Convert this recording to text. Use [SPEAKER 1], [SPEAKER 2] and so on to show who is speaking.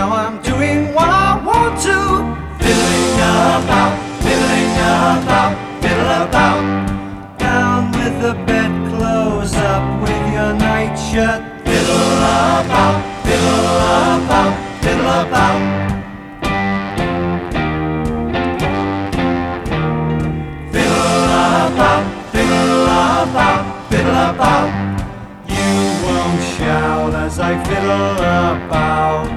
[SPEAKER 1] now I'm doing what I want to. Fiddling about, fiddling about, fiddle about. Down with the bedclothes, up with your nightshirt. Fiddle about, fiddle about, fiddle about. Fiddle about, fiddle about, fiddle about. You won't shout as I fiddle about.